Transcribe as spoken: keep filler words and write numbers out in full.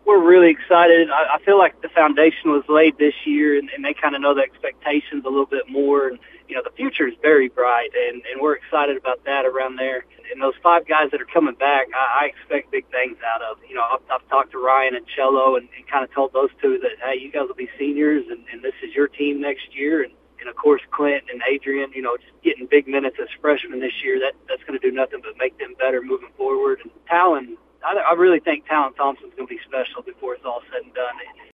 we're really excited. I, I feel like the foundation was laid this year, and, and they kind of know the expectations a little bit more. And you know, the future is very bright, and, and we're excited about that around there. And those five guys that are coming back, I, I expect big things out of. You know, I've, I've talked to Ryan and Cello and, and kind of told those two that, hey, you guys will be seniors, and, and this is your team next year. And, and, of course, Clint and Adrian, you know, just getting big minutes as freshmen this year, that that's going to do nothing but make them better moving forward. And Talon, I, I really think Talon Thompson's going to be special before it's all said and done.